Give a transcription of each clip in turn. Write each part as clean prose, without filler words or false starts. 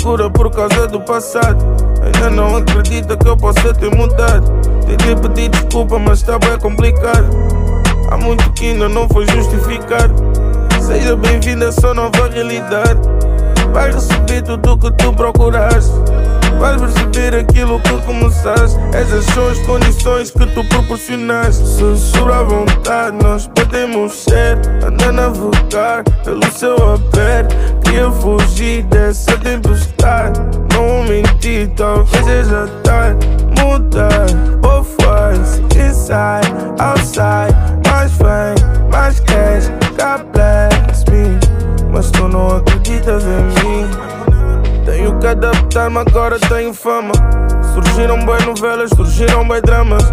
insegura por causa do passado. Ainda não acredita que eu possa ter mudado. Tentei pedir desculpa, mas está bem complicado. Há muito que ainda não foi justificado. Seja bem-vindo a essa nova realidade. Vais receber tudo o que tu procuraste. Vais perceber aquilo que começaste. Essas são as condições que tu proporcionaste. Censura à vontade, nós podemos ser. Anda a navegar pelo céu aberto. Queria fugir dessa tempestade. Não vou mentir, talvez seja tarde. Mudar, both ways, inside, outside. Mais vem, mais queres, God bless me. Mas tu não acreditas em mim. Tenho que adaptar-me, agora tenho fama. Surgiram bem novelas, surgiram bem dramas.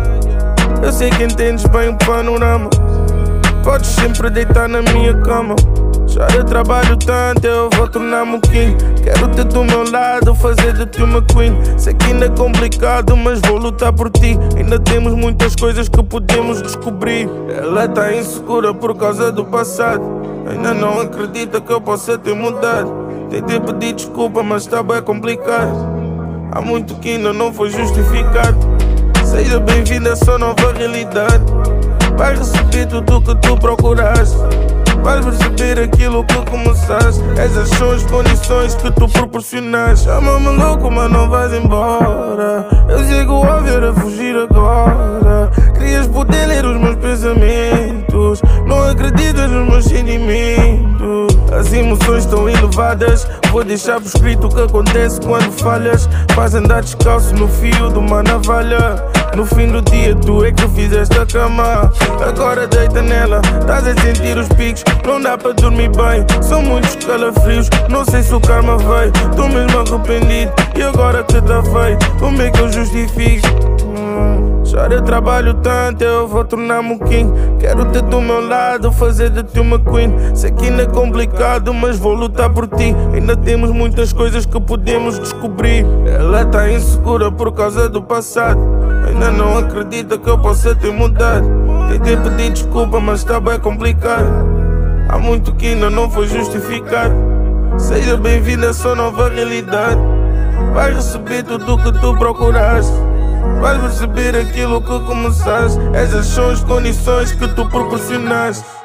Eu sei que entendes bem o panorama. Podes sempre deitar na minha cama. Já eu trabalho tanto, eu vou tornar-me um king. Quero ter do meu lado, fazer de ti uma queen. Sei que ainda é complicado, mas vou lutar por ti. Ainda temos muitas coisas que podemos descobrir. Ela tá insegura por causa do passado. Ainda não acredita que eu possa ter mudado. Tentei pedir desculpa, mas está bem complicado. Há muito que ainda não foi justificado. Seja bem-vindo a essa nova realidade. Vais receber tudo o que tu procuraste. Vais perceber aquilo que começaste. Essas são as condições que tu proporcionaste. Chama-me louco, mas não vais embora. Eu sei que o óbvio era fugir agora. Querias poder ler os meus pensamentos. Não acreditas nos meus sentimentos. As emoções estão elevadas. Vou deixar por escrito o que acontece quando falhas. Faz andar descalço no fio de uma navalha. No fim do dia tu é que fizeste a cama. Agora deita nela, estás a sentir os picos. Não dá para dormir bem, são muitos calafrios. Não sei se o karma veio, tô mesmo arrependido. E agora que tá feito, como é que eu justifico? Já eu trabalho tanto, eu vou tornar-me um king. Quero ter do meu lado, fazer de ti uma queen. Sei que ainda é complicado, mas vou lutar por ti. Ainda temos muitas coisas que podemos descobrir. Ela tá insegura por causa do passado. Ainda não acredita que eu possa ter mudado. Tentei pedir desculpa, mas está bem complicado. Há muito que ainda não foi justificado. Seja bem-vindo a essa nova realidade. Vais receber tudo o que tu procuraste. Vais perceber aquilo que começaste. Essas são as condições que tu proporcionaste.